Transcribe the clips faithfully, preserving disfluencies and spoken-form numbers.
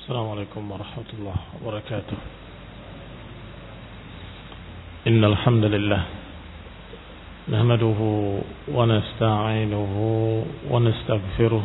Assalamualaikum warahmatullahi wabarakatuh. Innal hamdalillah nahmaduhu wa nasta'inuhu wa nastaghfiruh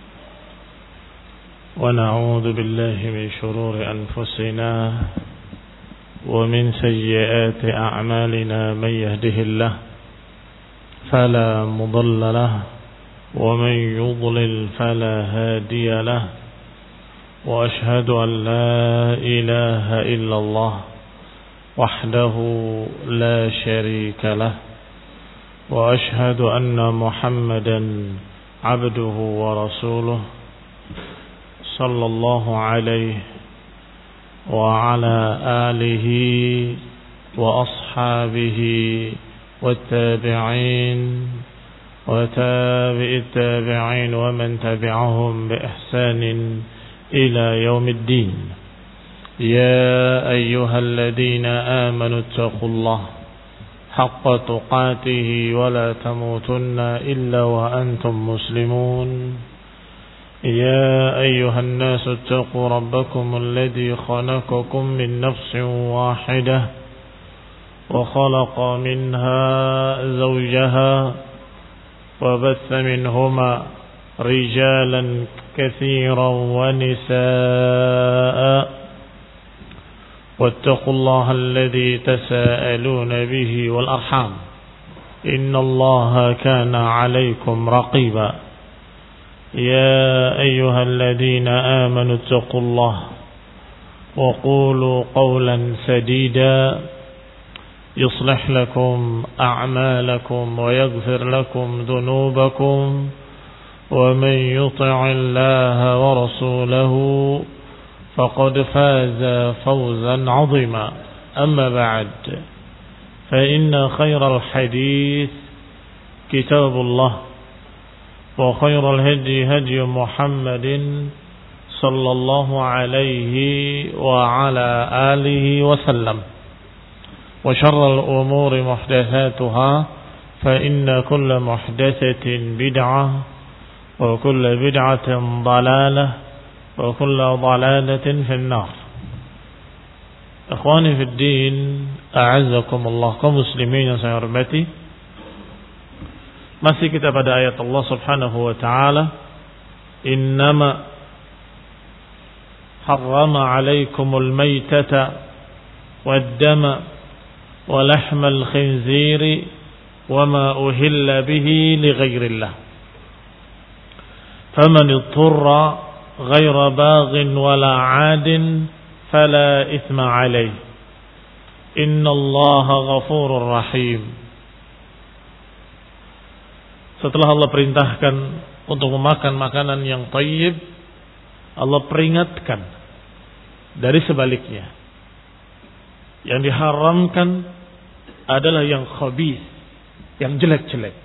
wa na'udzu billahi min shururi anfusina wa min sayyiati a'malina man yahdihillahu fala mudilla lahu wa man yudlil fala hadiya lahu. وأشهد أن لا إله إلا الله وحده لا شريك له وأشهد أن محمدا عبده ورسوله صلى الله عليه وعلى آله وأصحابه والتابعين وتابع التابعين ومن تبعهم بإحسان إلى يوم الدين. يا أيها الذين آمنوا اتقوا الله حق تقاته ولا تموتن إلا وأنتم مسلمون. يا أيها الناس اتقوا ربكم الذي خلقكم من نفس واحدة وخلق منها زوجها وبث منهما رجالا كثيرا ونساء واتقوا الله الذي تساءلون به والأرحام إن الله كان عليكم رقيبا. يا أيها الذين آمنوا اتقوا الله وقولوا قولا سديدا يصلح لكم أعمالكم ويغفر لكم ذنوبكم ومن يطع الله ورسوله فقد فاز فوزا عظيما. أما بعد فإن خير الحديث كتاب الله وخير الهدي هدي محمد صلى الله عليه وعلى آله وسلم وشر الأمور محدثاتها فإن كل محدثة بدعة وكل بدعة ضلالة وكل ضلالة في النار. Ikhwani fi din, a'azzakumullah, kaum muslimin yang saya hormati. Masih kita pada ayat Allah Subhanahu wa taala, innama harrama 'alaikumul maitata wad-dama wa lahmal khinziri wa ma uhilla bihi li ghairillah. فمن اضطر غير باغ ولا عاد فلا إثم عليه إن الله غفور رحيم. Setelah Allah perintahkan untuk memakan makanan yang thayyib, Allah peringatkan dari sebaliknya. Yang diharamkan adalah yang khabith, yang jelek-jelek.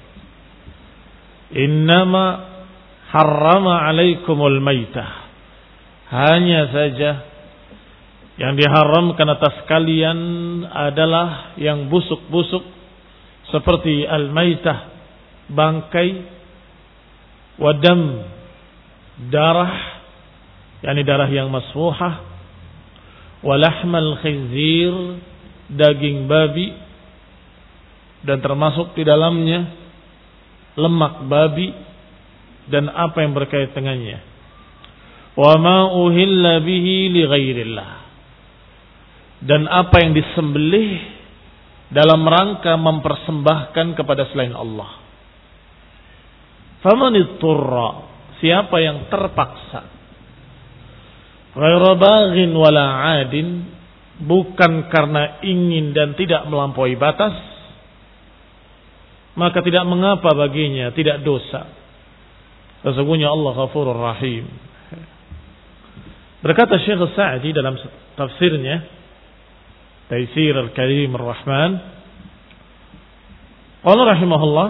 Innama harrama alaikumul maitah, hanya saja yang diharamkan atas kalian adalah yang busuk-busuk seperti al-maitah, bangkai, wadam, darah, yakni darah yang masfuhah, walahmal khinzir, daging babi, dan termasuk di dalamnya lemak babi dan apa yang berkait dengannya. Wa ma uhilla bihi li ghairillah, dan apa yang disembelih dalam rangka mempersembahkan kepada selain Allah. Faman itturra, siapa yang terpaksa, ghairu baghin wala 'adin, bukan karena ingin dan tidak melampaui batas, maka tidak mengapa baginya, tidak dosa. Sesungguhnya Allah Ghafurur Rahim. Berkata Syekh Sa'di dalam tafsirnya Taisir Al-Karim Ar-Rahman, qala rahimahullah,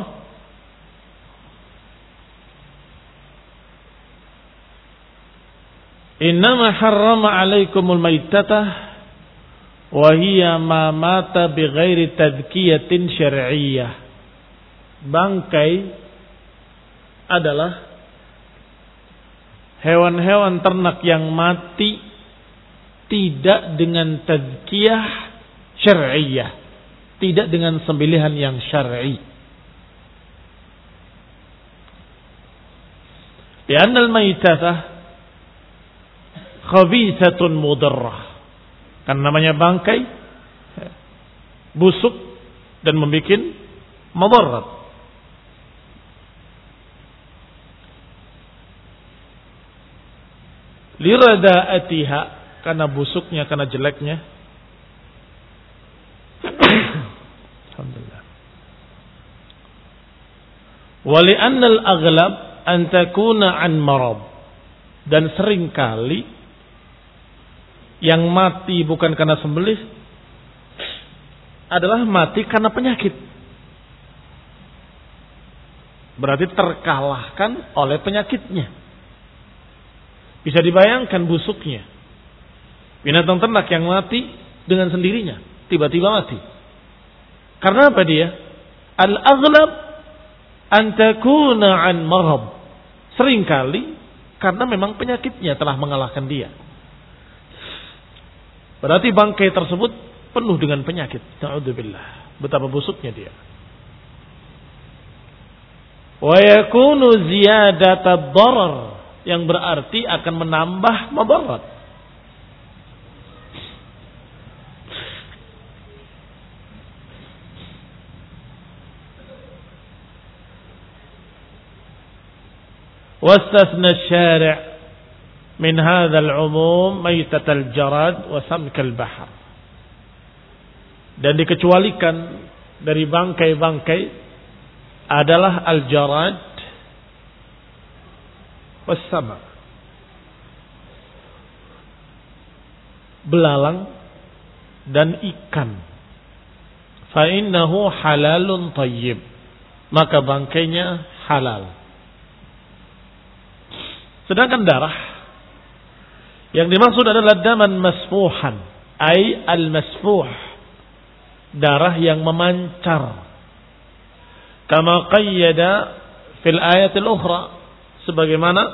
innama harrama 'alaikumul maitata wa hiya ma mata bighairi tadkiyatin syar'iyyah. Bangkai adalah hewan-hewan ternak yang mati tidak dengan tazkiyah syar'iyyah, tidak dengan sembelihan yang syar'i. Lianna al-maytatah khabithatun mudarrah. Kan namanya bangkai busuk dan membuat madarat. Lirada'atiha, karena busuknya, karena jeleknya. Alhamdulillah. Wa li'anna al-aghlab an takuna an marad. Dan seringkali yang mati bukan karena sembelih adalah mati karena penyakit. Berarti terkalahkan oleh penyakitnya. Bisa dibayangkan busuknya. Binatang ternak yang mati dengan sendirinya, tiba-tiba mati. Karena apa dia? Al-aghlab an takuna an marad. Seringkali karena memang penyakitnya telah mengalahkan dia. Berarti bangkai tersebut penuh dengan penyakit. Na'udzubillah. Betapa busuknya dia. Wa yakunu ziyadata darar, yang berarti akan menambah madarat. واستثنى الشارع من هذا العموم ميتة الجراد وسمك البحر. Dan dikecualikan dari bangkai-bangkai adalah al-jarad was-samak, belalang dan ikan. Fa innahu halalun thayyib, maka bangkainya halal. Sedangkan darah yang dimaksud adalah daman masfuhan, ay al-masfuh, darah yang memancar. Kama qayyada fil ayatil ukhra, sebagaimana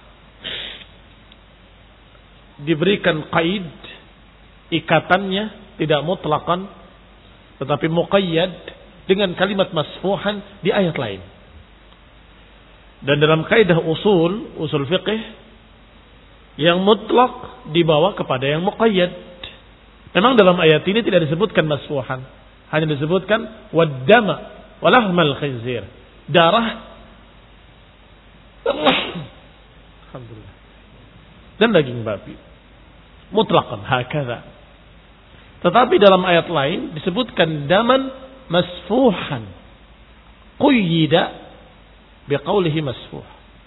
diberikan qaid, ikatannya tidak mutlaqan tetapi muqayyad dengan kalimat masfuhan di ayat lain. Dan dalam kaidah usul, usul fiqih, yang mutlak dibawa kepada yang muqayyad. Memang dalam ayat ini tidak disebutkan masfuhan, hanya disebutkan waddama walahmal khinzir, darah alhamdulillah dan daging babi, mutlaqan hakadha. Tetapi dalam ayat lain disebutkan daman masfuhan, quyida biqaulihi masfuh,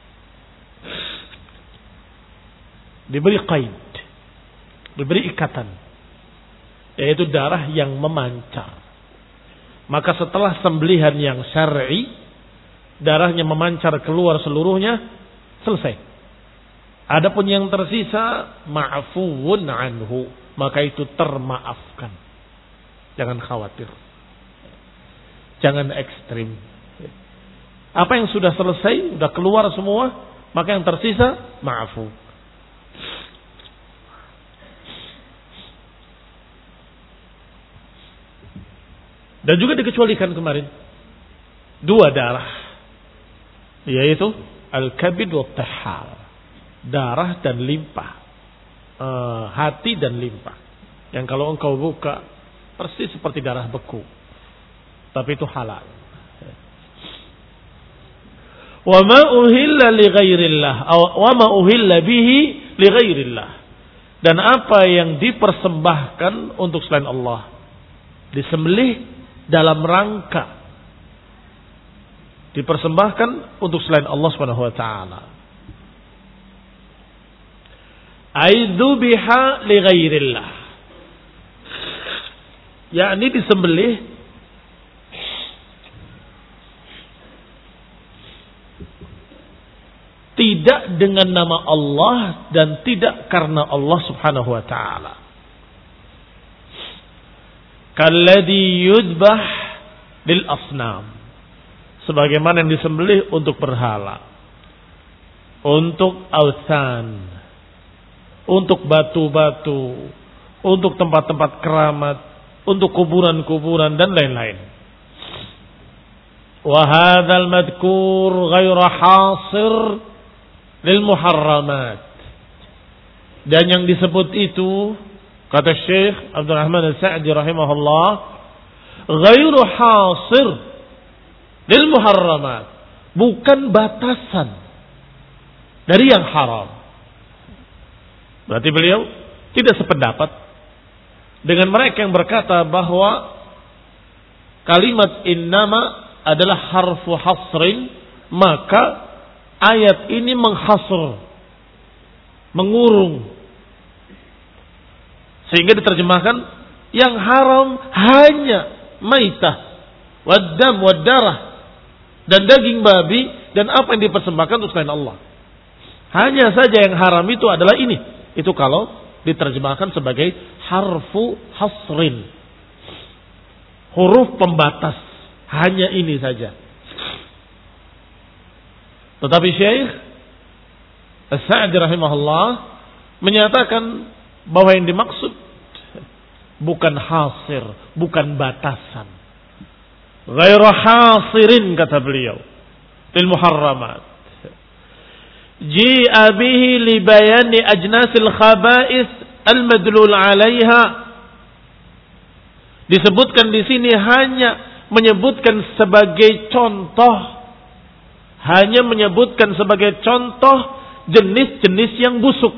diberi qaid, diberi ikatan, yaitu darah yang memancar. Maka setelah sembelihan yang syar'i, darahnya memancar keluar seluruhnya, selesai. Adapun yang tersisa ma'fuun anhu, maka itu termaafkan. Jangan khawatir, jangan ekstrim. Apa yang sudah selesai, sudah keluar semua, maka yang tersisa ma'fu. Dan juga dikecualikan kemarin dua darah, yaitu al-kabid wa tahal, darah dan limpa, e, hati dan limpa, yang kalau engkau buka persis seperti darah beku, tapi itu halal. Wa ma uhilla li ghairillah, wa ma uhilla bihi li ghairillah, dan apa yang dipersembahkan untuk selain Allah, disembelih dalam rangka dipersembahkan untuk selain Allah Subhanahu wa taala. Aidzubiha li ghairillah, yakni disembelih tidak dengan nama Allah dan tidak karena Allah Subhanahu wa taala. Kalladhi yudbah lil asnam, sebagaimana yang disembelih untuk berhala. untuk authan, untuk batu-batu, untuk tempat-tempat keramat, untuk kuburan-kuburan dan lain-lain. Wa hadzal madhkur ghairu hasir lil muharramat. Dan yang disebut itu, kata Syekh Abdul Rahman As-Sa'di rahimahullah, ghairu hasir lil muharramat, bukan batasan dari yang haram. Berarti beliau tidak sependapat dengan mereka yang berkata bahwa kalimat innama adalah harfu hasrin, maka ayat ini menghasr, mengurung, sehingga diterjemahkan yang haram hanya maitah, waddam, waddarah, dan daging babi, dan apa yang dipersembahkan untuk selain Allah. Hanya saja yang haram itu adalah ini. Itu kalau diterjemahkan sebagai harfu hasrin, huruf pembatas, hanya ini saja. Tetapi Syekh As-Sa'di rahimahullah menyatakan bahwa yang dimaksud bukan hasir, bukan batasan. Ghairu hasirin, kata beliau, lil muharramat. Ji'a bihi li bayani ajnasil khaba'is al-madlul 'alaiha. Disebutkan di sini hanya menyebutkan sebagai contoh, hanya menyebutkan sebagai contoh jenis-jenis yang busuk.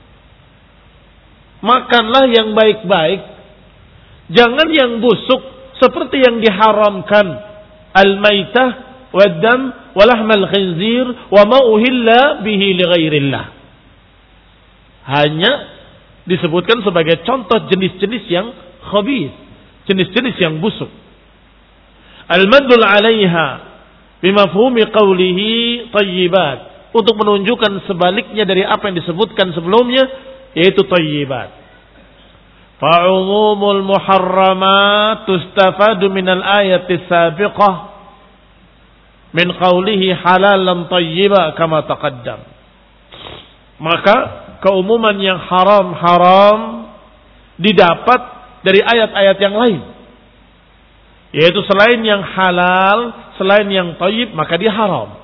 Makanlah yang baik-baik, jangan yang busuk seperti yang diharamkan, al-maitah wad-dam wa lahmal khinzir wa ma uhilla bihi li ghairillah. Hanya disebutkan sebagai contoh jenis-jenis yang khabith, jenis-jenis yang busuk. Al-madlul 'alaiha bimafhumi qawlihi tayyibat, untuk menunjukkan sebaliknya dari apa yang disebutkan sebelumnya, yaitu tayyibat. Fa'umumul muharramat tustafadu minal ayati sabiqah min qawlihi halalan tayyiba kama taqaddam. Maka keumuman yang haram-haram didapat dari ayat-ayat yang lain, yaitu selain yang halal, selain yang tayyib, maka dia haram.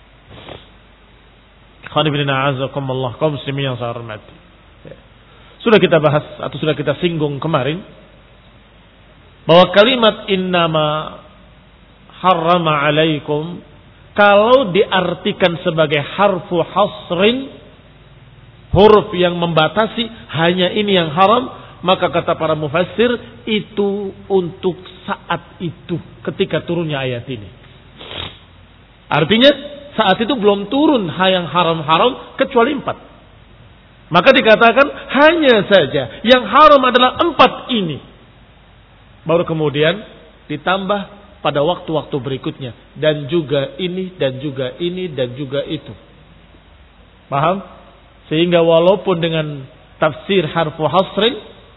Qanibina azakumullah, kaum muslimin yang saya hormati. Sudah kita bahas atau sudah kita singgung kemarin bahwa kalimat innama harrama alaikum, kalau diartikan sebagai harfu hasrin, huruf yang membatasi, hanya ini yang haram, maka kata para mufassir itu untuk saat itu ketika turunnya ayat ini. Artinya saat itu belum turun yang haram-haram kecuali empat. Maka dikatakan hanya saja yang haram adalah empat ini. Baru kemudian ditambah pada waktu-waktu berikutnya. Dan juga ini, dan juga ini, dan juga itu. Paham? Sehingga walaupun dengan tafsir harfu hasrin,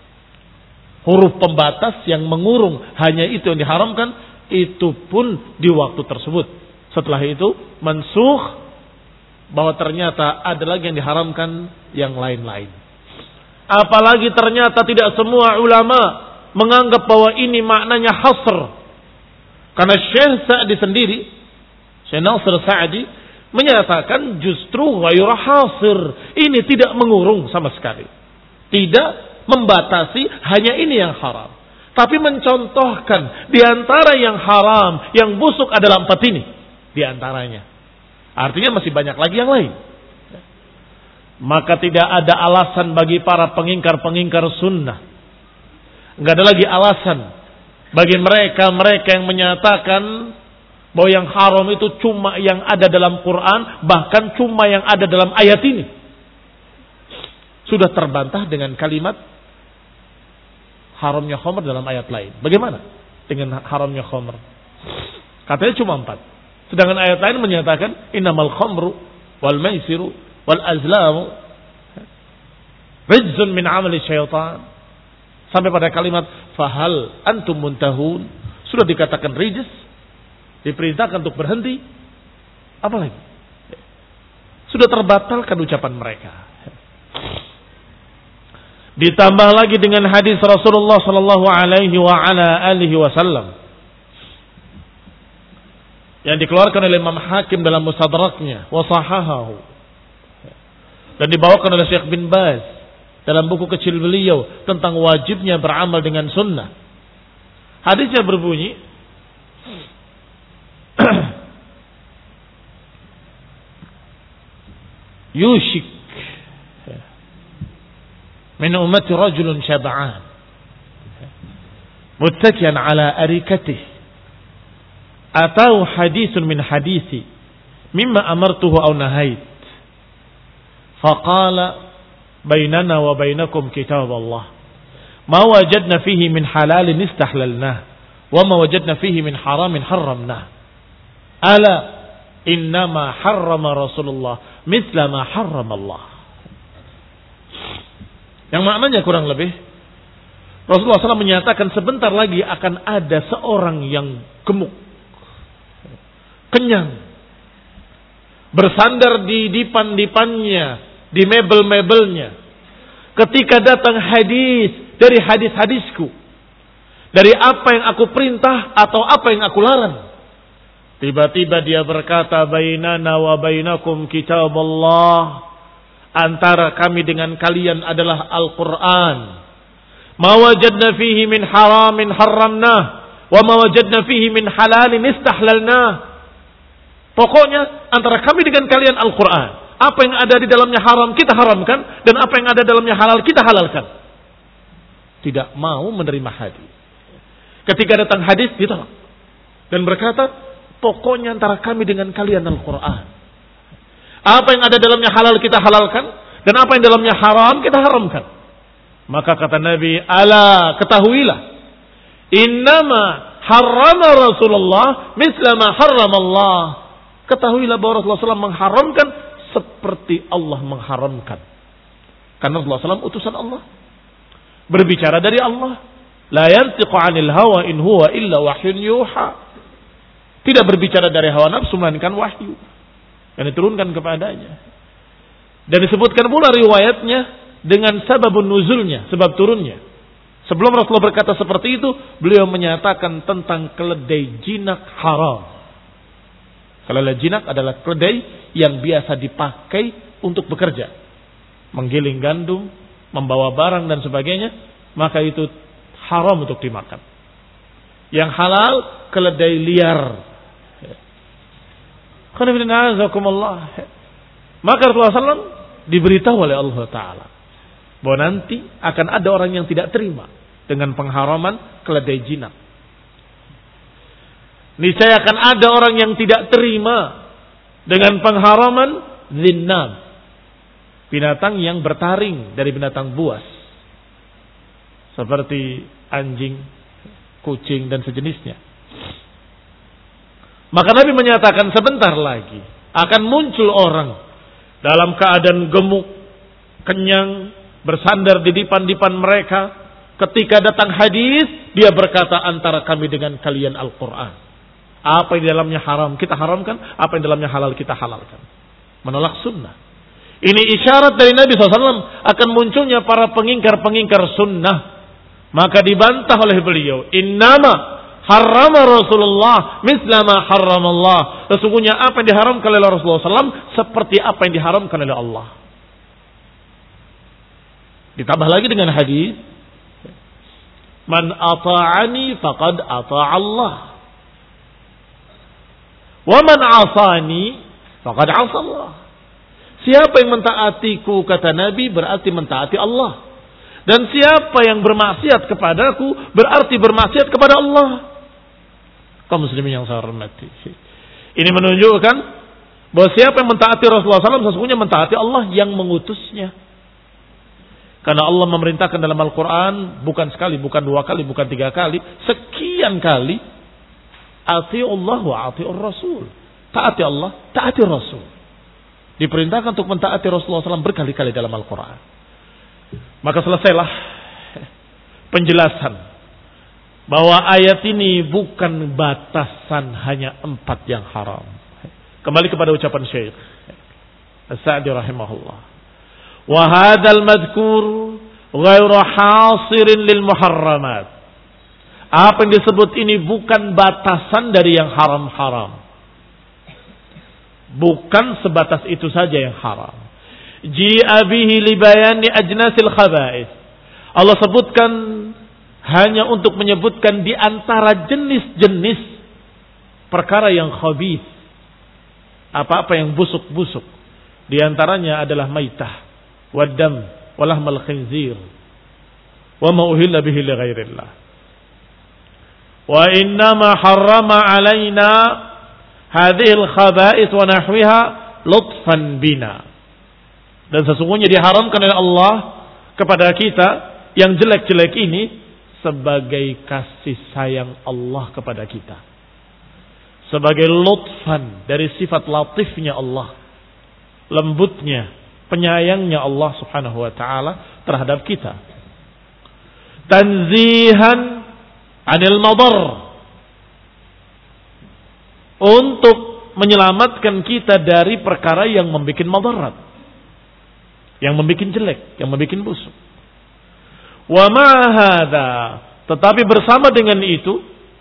huruf pembatas yang mengurung hanya itu yang diharamkan, itu pun di waktu tersebut. Setelah itu mansukh, bahwa ternyata ada lagi yang diharamkan yang lain-lain. Apalagi ternyata tidak semua ulama menganggap bahwa ini maknanya hasr. Karena Syekh Sa'di sendiri, Syekh Nasir Sa'di, menyatakan justru ghairu hasir. Ini tidak mengurung sama sekali. Tidak membatasi, hanya ini yang haram. Tapi mencontohkan di antara yang haram, yang busuk adalah empat ini. Di antaranya. Artinya masih banyak lagi yang lain. Maka tidak ada alasan bagi para pengingkar-pengingkar sunnah. Enggak ada lagi alasan bagi mereka-mereka yang menyatakan bahwa yang haram itu cuma yang ada dalam Quran, bahkan cuma yang ada dalam ayat ini. Sudah terbantah dengan kalimat haramnya khamr dalam ayat lain. Bagaimana dengan haramnya khamr? Katanya cuma empat. Sedangkan ayat lain menyatakan innamal khamru wal maisiru wal azlamu rijzun min amali syaitan. Sampai pada kalimat fahal antum muntahun. Sudah dikatakan rijz, diperintahkan untuk berhenti. Apa lagi? sudah terbatalkan ucapan mereka. Ditambah lagi dengan hadis Rasulullah sallallahu alaihi wa ala alihi wasallam yang dikeluarkan oleh Imam Hakim dalam Mustadraknya wa sahahahu, dan dibawakan oleh Syekh bin Baz dalam buku kecil beliau tentang wajibnya beramal dengan sunnah. Hadisnya berbunyi, yushik min ummati rajulun syab'an muttakian ala arikatih atau hadithun min hadithi mimma amartuhu aw nahait faqala bainana wa bainakum kitab Allah ma wajadna fihi min halalin istahlalnah wa ma wajadna fihi min haramin harramnah ala innama harrama Rasulullah mithla ma harrama Allah. Yang maknanya kurang lebih Rasulullah shallallahu alaihi wasallam menyatakan sebentar lagi akan ada seorang yang gemuk, kenyang, bersandar di dipan-dipannya, di mebel-mebelnya. Ketika datang hadis dari hadis-hadisku, dari apa yang aku perintah atau apa yang aku larang, tiba-tiba dia berkata, bainana wa bainakum kitab Allah, antara kami dengan kalian adalah Al-Quran. Ma wajadna fihi min haramin harramnah, wa ma wajadna fihi min halalin istahlalnah. Pokoknya antara kami dengan kalian Al-Quran. Apa yang ada di dalamnya haram kita haramkan, dan apa yang ada dalamnya halal kita halalkan. Tidak mau menerima hadis. Ketika datang hadis ditolak dan berkata, pokoknya antara kami dengan kalian Al-Quran. Apa yang ada dalamnya halal kita halalkan, dan apa yang dalamnya haram kita haramkan. Maka kata Nabi, ala ketahuilah, innama harrama Rasulullah misla ma harram Allah. Ketahuilah bahwa Rasulullah shallallahu alaihi wasallam mengharamkan seperti Allah mengharamkan. Karena Rasulullah shallallahu alaihi wasallam utusan Allah, berbicara dari Allah. La yantiqu anil hawa in huwa illa wahyun yuha. Tidak berbicara dari hawa nafsu melainkan wahyu yang diturunkan kepadanya. Dan disebutkan pula riwayatnya dengan sababun nuzulnya, sebab turunnya. Sebelum Rasulullah berkata seperti itu, beliau menyatakan tentang keledai jinak haram. Keledai jinak adalah keledai yang biasa dipakai untuk bekerja, menggiling gandum, membawa barang dan sebagainya, maka itu haram untuk dimakan. Yang halal keledai liar. Maka Rasulullah shallallahu alaihi wasallam diberitahu oleh Allah Ta'ala bahwa nanti akan ada orang yang tidak terima dengan pengharaman keledai jinak. Niscaya akan ada orang yang tidak terima dengan pengharaman zinnab, binatang yang bertaring dari binatang buas, seperti anjing, kucing dan sejenisnya. Maka Nabi menyatakan sebentar lagi akan muncul orang dalam keadaan gemuk, kenyang, bersandar di dipan-dipan mereka. Ketika datang hadis, dia berkata antara kami dengan kalian Al-Quran. Apa yang di dalamnya haram kita haramkan, apa yang di dalamnya halal kita halalkan. Menolak sunnah. Ini isyarat dari Nabi shallallahu alaihi wasallam akan munculnya para pengingkar-pengingkar sunnah. Maka dibantah oleh beliau, innama harrama Rasulullah misla ma harrama Allah. Sesungguhnya apa yang diharamkan oleh Rasulullah shallallahu alaihi wasallam seperti apa yang diharamkan oleh Allah. Ditambah lagi dengan hadis, man ata'ani faqad ata'a Allah, wa man 'asani faqad 'asa Allah. Siapa yang mentaatiku, kata Nabi, berarti mentaati Allah. Dan siapa yang bermaksiat kepadaku berarti bermaksiat kepada Allah. Kaum muslimin yang saya hormati, ini menunjukkan bahwa siapa yang mentaati Rasulullah shallallahu alaihi wasallam sesungguhnya mentaati Allah yang mengutusnya. Karena Allah memerintahkan dalam Al-Quran bukan sekali, bukan dua kali, bukan tiga kali, sekian kali, ati'ullah wa ati'ur Rasul. Taati Allah, taati Rasul. Diperintahkan untuk mentaati Rasulullah shallallahu alaihi wasallam berkali-kali dalam Al-Quran. Maka selesailah penjelasan bahwa ayat ini bukan batasan hanya empat yang haram. Kembali kepada ucapan Syekh. As-Sa'di rahimahullah. Wa hadzal madhkur ghairu hasirin lil muharramat. Apa yang disebut ini bukan batasan dari yang haram-haram. Bukan sebatas itu saja yang haram. Ji'a bihi li bayani ajnasil khaba'ith. Allah sebutkan hanya untuk menyebutkan di antara jenis-jenis perkara yang khabith. Apa-apa yang busuk-busuk. Di antaranya adalah maitah, waddam, walahmal khinzir, wa ma uhilla bihi li ghairillah. Wa innama harrama alaina hadhihi al-khaba'ith wa nahwiha lutfan bina. Dan sesungguhnya diharamkan oleh Allah kepada kita yang jelek-jelek ini sebagai kasih sayang Allah kepada kita. Sebagai lutfan dari sifat latifnya Allah. Lembutnya, penyayangnya Allah subhanahu wa ta'ala terhadap kita. Tanzihan anil madar. Untuk menyelamatkan kita dari perkara yang membuat madarat. Yang membuat jelek, yang membuat busuk. Wa ma'ahadha. Tetapi bersama dengan itu,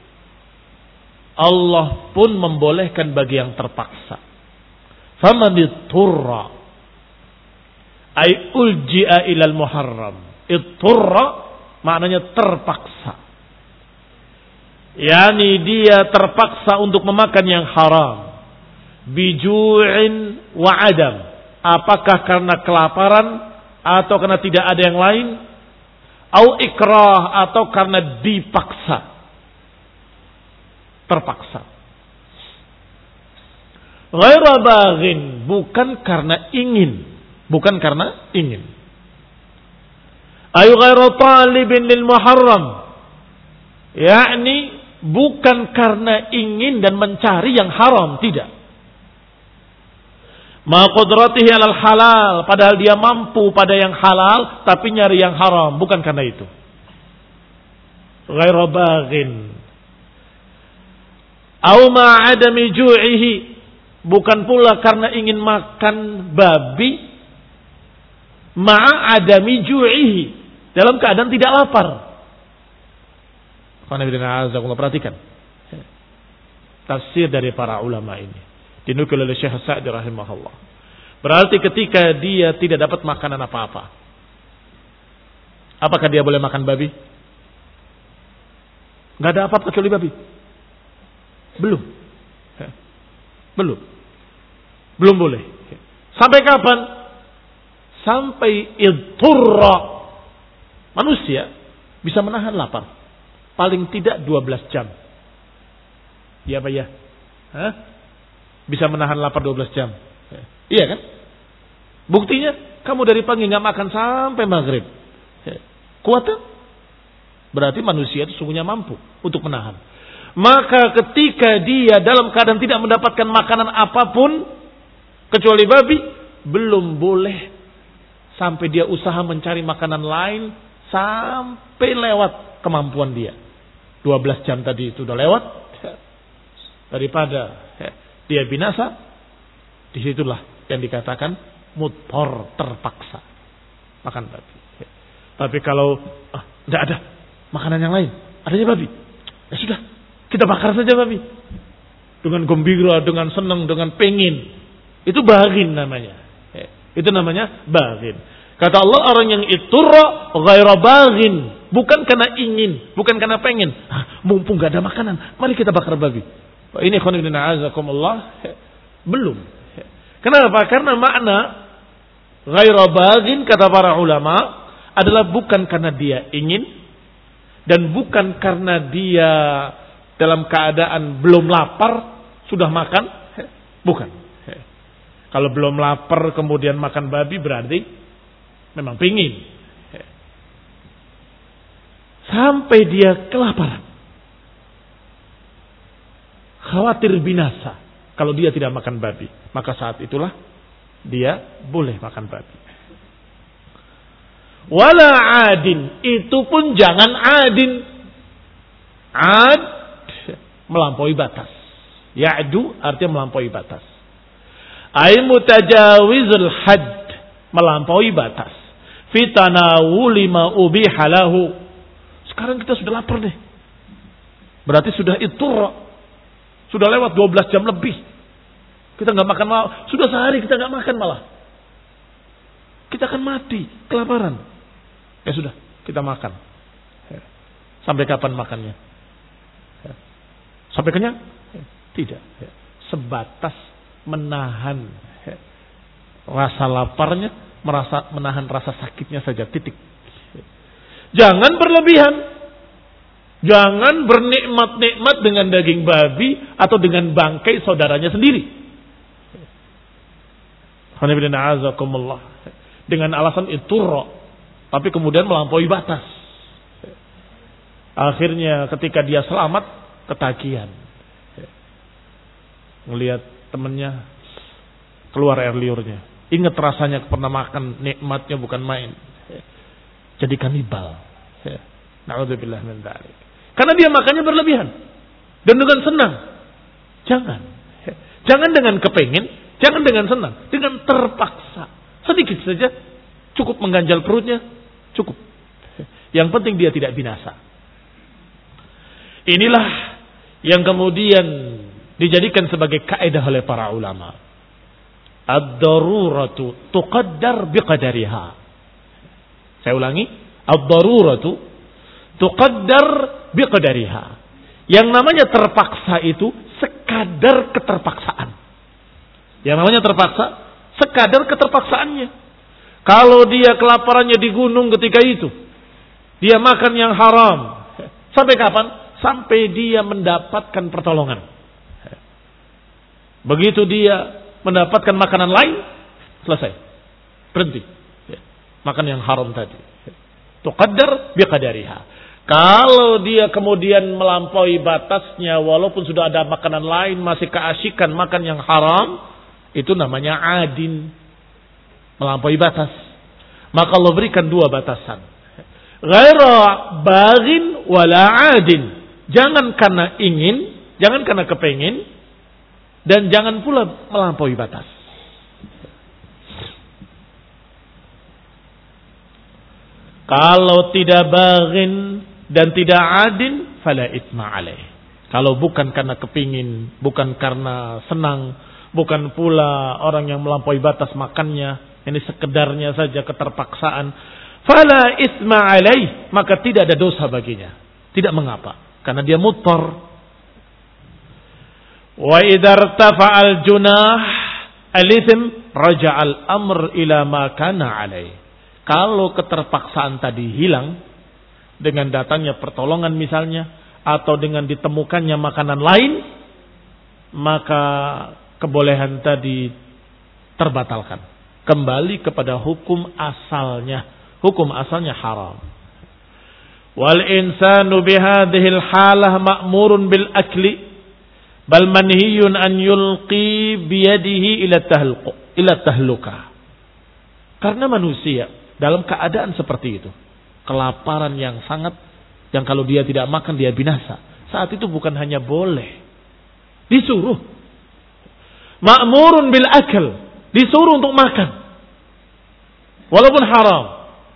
Allah pun membolehkan bagi yang terpaksa. Famanitturra ay ulji'a ilal muharram. Itturra maknanya terpaksa. Yani dia terpaksa untuk memakan yang haram. Biju'in wa adam. Apakah karena kelaparan atau karena tidak ada yang lain? Au ikrah atau karena dipaksa. Terpaksa. Ghaira baghin, bukan karena ingin, bukan karena ingin. Ayu ghaira talibin lil muharram. Yakni bukan karena ingin dan mencari yang haram, tidak. Ma qudratihi alal halal, padahal dia mampu pada yang halal tapi nyari yang haram, bukan karena itu. Ghairu baghin. Au ma adami ju'ihi, bukan pula karena ingin makan babi ma adami ju'ihi, dalam keadaan tidak lapar. Perhatikan tafsir dari para ulama ini, dinukil oleh Syekh Sa'di rahimahullah. Berarti ketika dia tidak dapat makanan apa-apa, apakah dia boleh makan babi? Gak ada apa-apa kecuali babi. Belum. Belum. Belum boleh. Sampai kapan? Sampai idturra. Manusia bisa menahan lapar. Paling tidak dua belas jam. Iya apa ya? Hah? Bisa menahan lapar dua belas jam. Iya kan? Buktinya kamu dari pagi nggak makan sampai maghrib. Kuat tak? Berarti manusia itu sungguhnya mampu untuk menahan. Maka ketika dia dalam keadaan tidak mendapatkan makanan apapun kecuali babi, belum boleh sampai dia usaha mencari makanan lain sampai lewat kemampuan dia. dua belas jam tadi itu udah lewat. Daripada dia binasa, disitulah yang dikatakan mudhar, terpaksa makan babi. Tapi kalau ah, tidak ada makanan yang lain, adanya babi, ya sudah, kita bakar saja babi. Dengan gembira, dengan senang, dengan pengin. Itu baghin namanya. Itu namanya baghin. Kata Allah, orang yang iturra ghaira baghin, bukan karena ingin, bukan karena pengen. Ah, mumpung gak ada makanan, mari kita bakar babi. Ini khonibina azakumullah. Belum. Kenapa? Karena makna ghaira baghin kata para ulama adalah bukan karena dia ingin dan bukan karena dia dalam keadaan belum lapar sudah makan, bukan. Kalau belum lapar kemudian makan babi berarti memang pingin. Sampai dia kelaparan. Khawatir binasa kalau dia tidak makan babi. Maka saat itulah dia boleh makan babi. Wala adin, itu pun jangan adin. Ad melampaui batas. Ya'du artinya melampaui batas. Ai mutajawizul had, melampaui batas. Fi tanawuli ma ubiha lahu. Sekarang kita sudah lapar nih. Berarti sudah itur. Sudah lewat dua belas jam lebih. Kita nggak makan malah. Sudah sehari kita nggak makan malah. Kita akan mati kelaparan. Ya sudah, kita makan. Sampai kapan makannya? Sampai kenyang? Tidak. Sebatas menahan rasa laparnya, merasa menahan rasa sakitnya saja, titik. Jangan berlebihan. Jangan bernikmat-nikmat dengan daging babi atau dengan bangkai saudaranya sendiri. Dengan alasan iturra, tapi kemudian melampaui batas. Akhirnya ketika dia selamat, ketagihan. Ngelihat temannya keluar air liurnya. Ingat rasanya pernah makan, nikmatnya bukan main. Jadi kanibal. Na'udzubillah min dzalik. Karena dia makannya berlebihan dan dengan senang. Jangan. Jangan dengan kepengin, jangan dengan senang, dengan terpaksa. Sedikit saja cukup mengganjal perutnya, cukup. Yang penting dia tidak binasa. Inilah yang kemudian dijadikan sebagai kaidah oleh para ulama. Ad-daruratu tuqaddar biqadariha. Saya ulangi, ad-daruratu tuqaddar biqadariha. Yang namanya terpaksa itu sekadar keterpaksaan. Yang namanya terpaksa sekadar keterpaksaannya. Kalau dia kelaparannya di gunung ketika itu, dia makan yang haram. Sampai kapan? Sampai dia mendapatkan pertolongan. Begitu dia mendapatkan makanan lain, selesai. Berhenti. Makan yang haram tadi. Tuqaddar biqadariha. Kalau dia kemudian melampaui batasnya, walaupun sudah ada makanan lain, masih keasyikan makan yang haram, itu namanya adin. Melampaui batas. Maka Allah berikan dua batasan. Ghaira baghin wala adin. Jangan karena ingin, jangan karena kepengin, dan jangan pula melampaui batas. Kalau tidak baghin dan tidak adin, fala itsma alaih. Kalau bukan karena kepingin, bukan karena senang, bukan pula orang yang melampaui batas makannya, ini sekedarnya saja keterpaksaan, fala itsma alaih, maka tidak ada dosa baginya. Tidak mengapa, karena dia muttar. Wa idza irtafa'al junah al-itsm raja'al amr ila ma kana alaih. Kalau keterpaksaan tadi hilang dengan datangnya pertolongan misalnya, atau dengan ditemukannya makanan lain, maka kebolehan tadi terbatalkan. Kembali kepada hukum asalnya. Hukum asalnya haram. Wal insanu bihadhil halah ma'murun bil akli bal manhiyun an yulqi biyadihi ila tahluq ila tahluka. Karena manusia dalam keadaan seperti itu, kelaparan yang sangat, yang kalau dia tidak makan dia binasa. Saat itu bukan hanya boleh, disuruh. Ma'murun bil akal, disuruh untuk makan walaupun haram.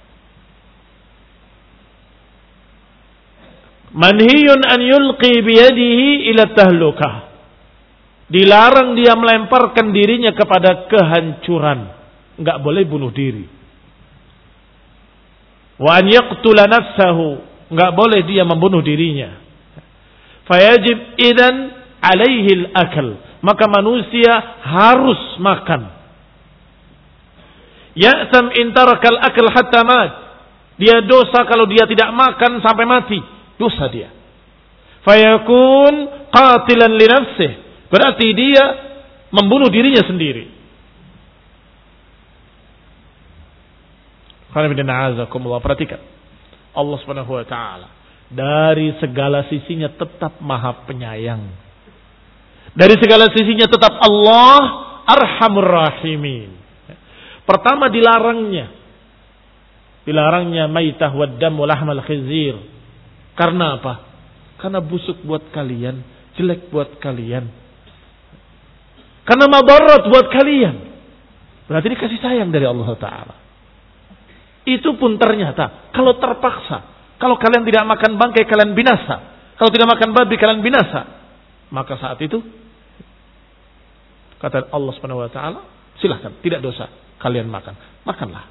Manhiyun an yulqi biyadihi ila tahlukah. Dilarang dia melemparkan dirinya kepada kehancuran. Enggak boleh bunuh diri. Wa an yaqtula nafsahu. Enggak boleh dia membunuh dirinya. Fayajib idan alaihi al-akal. Maka manusia harus makan. Ya'sam in tarakal akal hatta mat. Dia dosa kalau dia tidak makan sampai mati. Dosa dia. Fayakun qatilan li nafsih. Berarti dia membunuh dirinya sendiri. Perhatikan. Allah Subhanahu wa taala dari segala sisinya tetap Maha Penyayang. Dari segala sisinya tetap Allah Arhamur Rahimin. Pertama dilarangnya. Dilarangnya maitah wad dam wa lahmal khizir. Karena apa? Karena busuk buat kalian, jelek buat kalian. Karena madarat buat kalian. Berarti ini kasih sayang dari Allah Ta'ala. Itu pun ternyata, kalau terpaksa, kalau kalian tidak makan bangkai, kalian binasa. Kalau tidak makan babi, kalian binasa. Maka saat itu, kata Allah Subhanahu Wa Ta'ala, silahkan, tidak dosa kalian makan. Makanlah.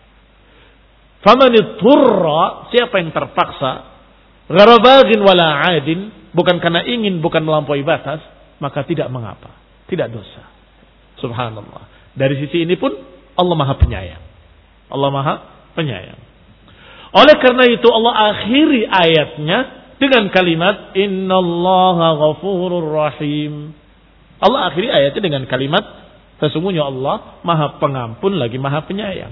Famanitturra, siapa yang terpaksa, gharabagin wala adin, bukan karena ingin, bukan melampaui batas, maka tidak mengapa, tidak dosa. Subhanallah. Dari sisi ini pun Allah Maha Penyayang. Allah Maha Penyayang. Oleh karena itu Allah akhiri ayatnya dengan kalimat Innallaha ghafurur rahim. Allah akhiri ayatnya dengan kalimat sesungguhnya Allah Maha Pengampun lagi Maha Penyayang.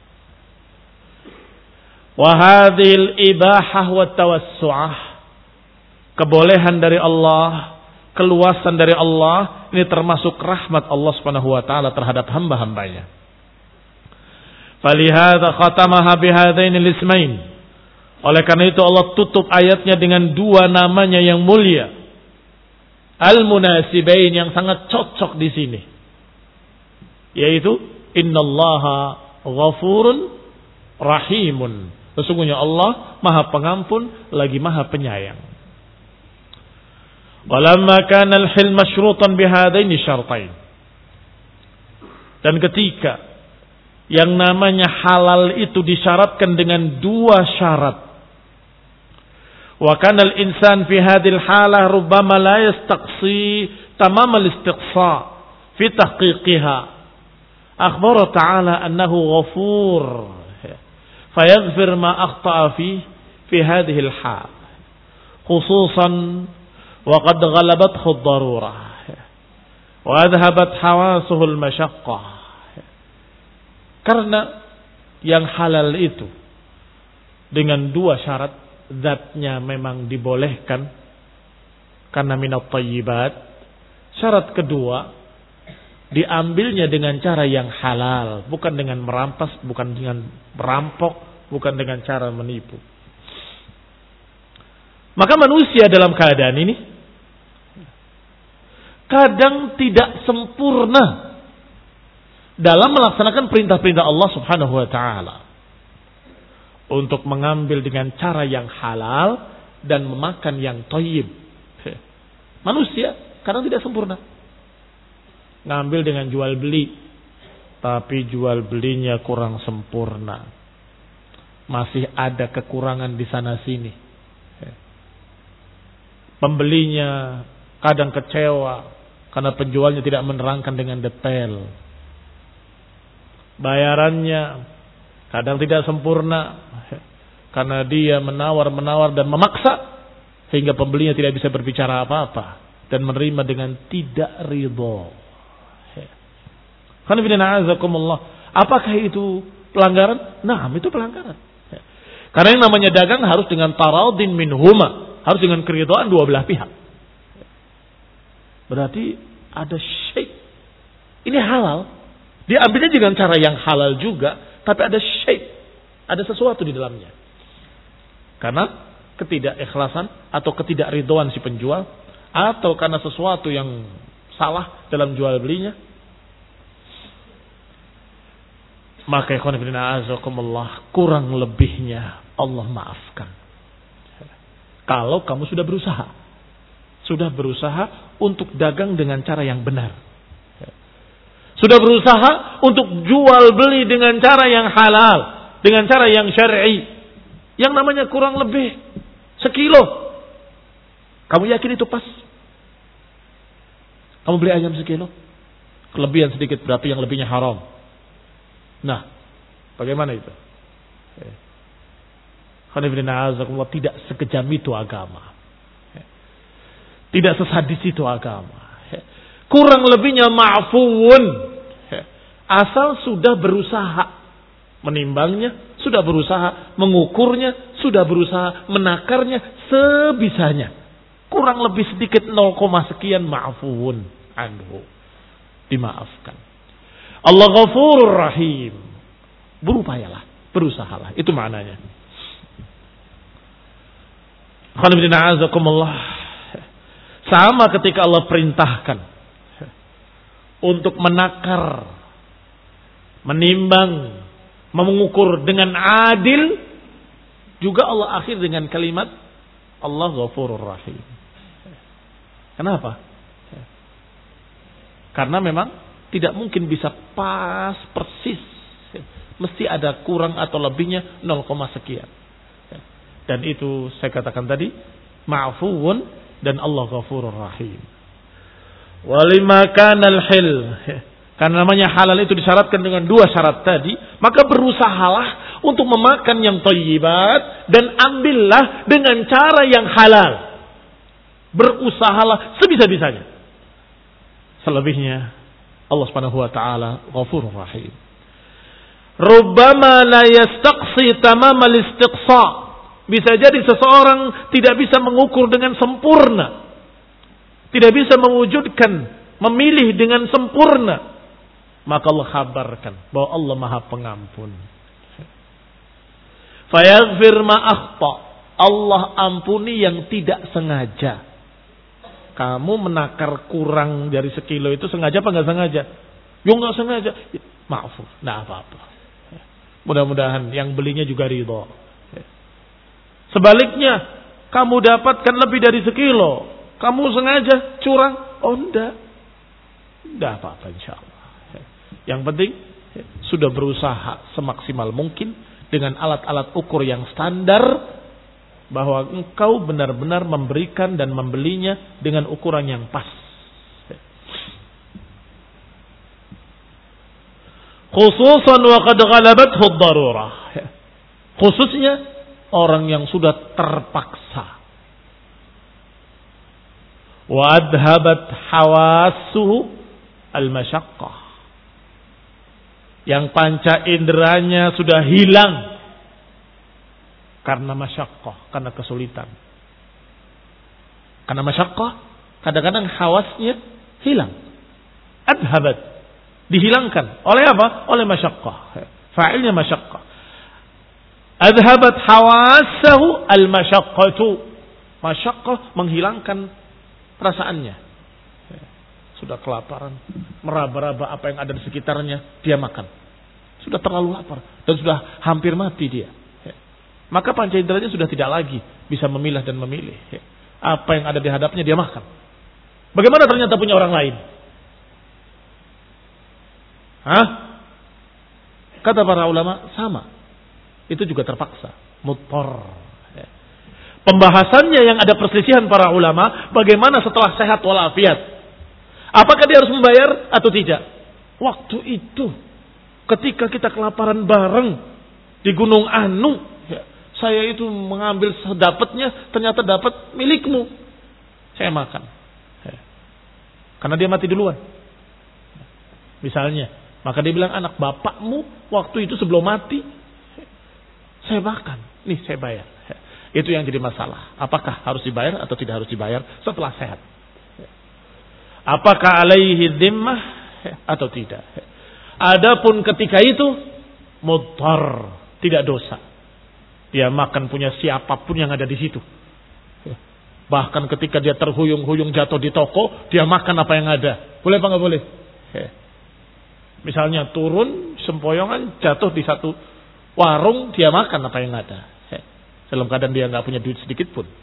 Wa hadhil ibahah wa tawassu'ah, kebolehan dari Allah, keluasan dari Allah, ini termasuk rahmat Allah Subhanahu wa taala terhadap hamba-hambanya. Falihadza khatamaha bihadainil ismain. Oleh karena itu Allah tutup ayatnya dengan dua namanya yang mulia. Al-munasibain, yang sangat cocok di sini. Yaitu innallaha ghafurun rahimun. Sesungguhnya Allah Maha Pengampun lagi Maha Penyayang. Walamma kana al-hilm masyrutan bihadaini syartain. Dan ketika yang namanya halal itu disyaratkan dengan dua syarat. Wa kana al-insan fi hadhil halah rubbama la yastaqsi tamam al-istiqsa fi tahqiqiha. Akhbara ta'ala annahu ghafur fayaghfir ma akhta'a fi fi hadhihi al-hal. Khususan وقد غلبته الضرورة وأذهبت حواسه المشقة. Karena yang halal itu dengan dua syarat, zatnya memang dibolehkan karena minat thayyibat. Syarat kedua, diambilnya dengan cara yang halal, bukan dengan merampas, bukan dengan merampok, bukan dengan cara menipu. Maka manusia dalam keadaan ini kadang tidak sempurna dalam melaksanakan perintah-perintah Allah Subhanahu wa taala untuk mengambil dengan cara yang halal dan memakan yang thayyib. Manusia kadang tidak sempurna. Ngambil dengan jual beli, tapi jual belinya kurang sempurna. Masih ada kekurangan di sana sini. Pembelinya kadang kecewa karena penjualnya tidak menerangkan dengan detail. Bayarannya kadang tidak sempurna karena dia menawar-menawar dan memaksa sehingga pembelinya tidak bisa berbicara apa-apa dan menerima dengan tidak ridho. Apakah itu pelanggaran? Nah, itu pelanggaran. Karena yang namanya dagang harus dengan taradin minhuma, harus dengan keridhaan dua belah pihak. Berarti ada syai'. Ini halal. Diambilnya dengan cara yang halal juga, tapi ada syai'. Ada sesuatu di dalamnya. Karena ketidakikhlasan atau ketidakridhoan si penjual, atau karena sesuatu yang salah dalam jual belinya, maka ikhwan fillah azakumullah, kurang lebihnya Allah maafkan. Kalau kamu sudah berusaha, sudah berusaha untuk dagang dengan cara yang benar, sudah berusaha untuk jual beli dengan cara yang halal, dengan cara yang syar'i, yang namanya kurang lebih sekilo, kamu yakin itu pas? Kamu beli ayam sekilo, kelebihan sedikit berarti yang lebihnya haram. Nah, bagaimana itu? Tidak sekejam itu agama. Tidak sesadis itu agama. Kurang lebihnya ma'fuun. Asal sudah berusaha menimbangnya, sudah berusaha mengukurnya, sudah berusaha menakarnya sebisanya. Kurang lebih sedikit nol, sekian ma'fuun anhu. Dimaafkan. Allah Ghafurur Rahim. Berupayalah, berusahalah. Itu maknanya. Sama ketika Allah perintahkan untuk menakar, menimbang, mengukur dengan adil, juga Allah akhir dengan kalimat Allah Ghafurur Rahim. Kenapa? Karena memang tidak mungkin bisa pas persis. Mesti ada kurang atau lebihnya nol, sekian. Dan itu saya katakan tadi, ma'fuun dan Allah Ghafurur Rahim. Walima kanal hil. Karena namanya halal itu disyaratkan dengan dua syarat tadi, maka berusahalah untuk memakan yang thayyibat dan ambillah dengan cara yang halal. Berusahalah sebisa-bisanya. Selebihnya Allah Subhanahu wa taala Ghafurur Rahim. Rubbama la yastaqsi tamamal istiqsa. Bisa jadi seseorang tidak bisa mengukur dengan sempurna. Tidak bisa mewujudkan, memilih dengan sempurna. Maka Allah kabarkan bahwa Allah Maha Pengampun. Fayaghfir ma akhta. Allah ampuni yang tidak sengaja. Kamu menakar kurang dari sekilo itu sengaja apa enggak sengaja? Ya enggak sengaja. Maaf, enggak apa-apa. Mudah-mudahan yang belinya juga ridho. Sebaliknya, kamu dapatkan lebih dari sekilo. Kamu sengaja curang. Oh enggak. Enggak apa-apa insyaallah. Yang penting sudah berusaha semaksimal mungkin dengan alat-alat ukur yang standar, bahwa engkau benar-benar memberikan dan membelinya dengan ukuran yang pas. Khususan wa qad ghalabathu ad-darurah. Khususnya orang yang sudah terpaksa. Wa adhabat hawassuhu al-masyaqqah. Yang panca inderanya sudah hilang karena masyaqqah, karena kesulitan. Karena masyaqqah, kadang-kadang hawasnya hilang. Adhabat, dihilangkan. Oleh apa? Oleh masyaqqah. Fa'ilnya masyaqqah. Adhabat hawasahu al-masyaqqatu. Masyaqqah menghilangkan perasaannya. Sudah kelaparan, meraba-raba apa yang ada di sekitarnya, dia makan. Sudah terlalu lapar dan sudah hampir mati dia. Maka panca inderanya sudah tidak lagi bisa memilah dan memilih. Apa yang ada di hadapnya dia makan. Bagaimana ternyata punya orang lain? Hah? Kata para ulama sama. Itu juga terpaksa, muttar. Pembahasannya yang ada perselisihan para ulama, bagaimana setelah sehat walafiat? Apakah dia harus membayar atau tidak? Waktu itu, ketika kita kelaparan bareng di Gunung Anu, ya, saya itu mengambil sedapatnya, ternyata dapat milikmu. Saya makan. Ya. Karena dia mati duluan. Misalnya, maka dia bilang, anak bapakmu waktu itu sebelum mati, saya makan. Nih, saya bayar. Ya. Itu yang jadi masalah. Apakah harus dibayar atau tidak harus dibayar setelah sehat? Apakah alaihi dhimmah atau tidak? Adapun ketika itu mudhar, tidak dosa. Dia makan punya siapapun yang ada di situ. Bahkan ketika dia terhuyung-huyung jatuh di toko, dia makan apa yang ada. Boleh apa enggak boleh? Misalnya turun sempoyongan jatuh di satu warung, dia makan apa yang ada. Dalam keadaan dia enggak punya duit sedikit pun.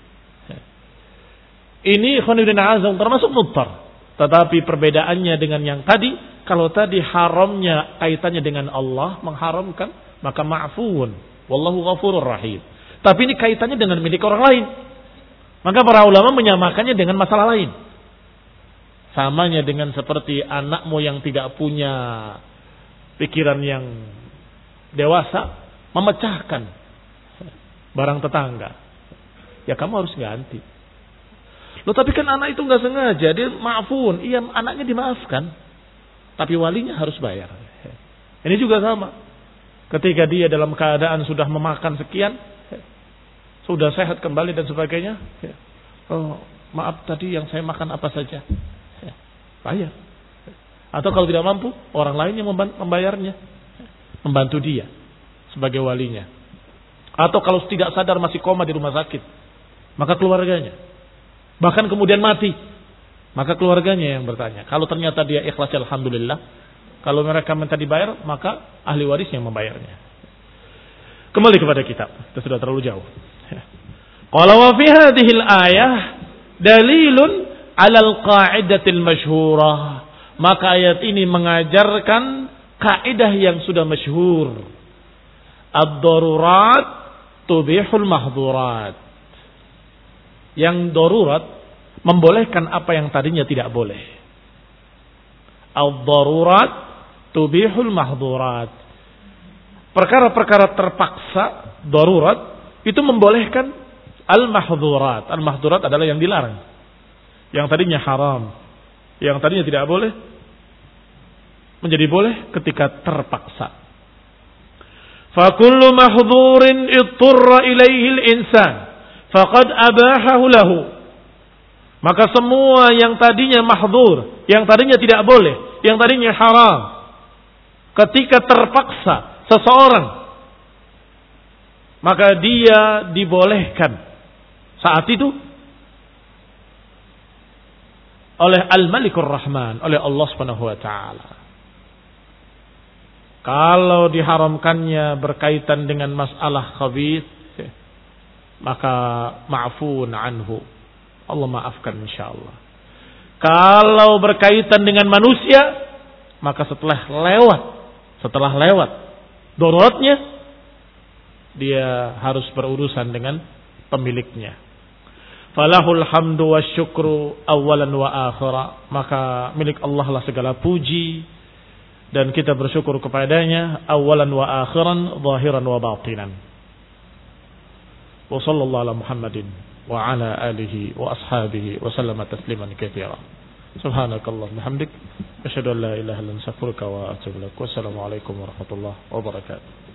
Ini khonibin azam termasuk mudhar. Tetapi perbedaannya dengan yang tadi, kalau tadi haramnya kaitannya dengan Allah, mengharamkan, maka ma'fuun. Wallahu ghafurur rahim. Tapi ini kaitannya dengan milik orang lain. Maka para ulama menyamakannya dengan masalah lain. Samanya dengan seperti anakmu yang tidak punya pikiran yang dewasa, memecahkan barang tetangga. Ya kamu harus ganti. Loh tapi kan anak itu nggak sengaja, dia ma'fun, iya anaknya dimaafkan, tapi walinya harus bayar. Ini juga sama. Ketika dia dalam keadaan sudah memakan sekian, sudah sehat kembali dan sebagainya, oh maaf tadi yang saya makan apa saja, bayar. Atau kalau tidak mampu, orang lain yang membayarnya, membantu dia sebagai walinya. Atau kalau tidak sadar masih koma di rumah sakit, maka keluarganya. Bahkan kemudian mati. Maka keluarganya yang bertanya. Kalau ternyata dia ikhlas, alhamdulillah. Kalau mereka minta dibayar, maka ahli warisnya membayarnya. Kembali kepada kitab. Kita sudah terlalu jauh. Qala wa fi hadhihi al-ayah dalilun 'ala al-qa'idatil masyhurah. Maka ayat ini mengajarkan kaidah yang sudah masyhur. Ad-darurat tubihul mahdhurat. Yang darurat membolehkan apa yang tadinya tidak boleh. Ad-darurat tubihul mahdhurat. Perkara-perkara terpaksa, darurat, itu membolehkan al-mahdhurat. Al-mahdhurat adalah yang dilarang. Yang tadinya haram, yang tadinya tidak boleh, menjadi boleh ketika terpaksa. Fa kullu mahdhurin itturra ilaihi al-insan faqad abahahu lahu. Maka semua yang tadinya mahdhur, yang tadinya tidak boleh, yang tadinya haram, ketika terpaksa seseorang, maka dia dibolehkan saat itu oleh Al-Malikur Rahman, oleh Allah Subhanahu wa taala. Kalau diharamkannya berkaitan dengan masalah khabith, maka ma'fun anhu. Allah maafkan insyaallah. Kalau berkaitan dengan manusia, maka setelah lewat, setelah lewat daruratnya, dia harus berurusan dengan pemiliknya. Falahul hamdu wasyukru awalan wa akhira. Maka milik Allah lah segala puji dan kita bersyukur kepadanya awalan wa akhiran, zahiran wa batinan. Wa sallallahu ala Muhammadin wa ala alihi wa ashabihi wa sallama tasliman katsira. Subhanakallahumma hamdik asyhadu an la ilaha illa anta astaghfiruka wa atubu ilaik. Wassalamu alaikum warahmatullahi wabarakatuh.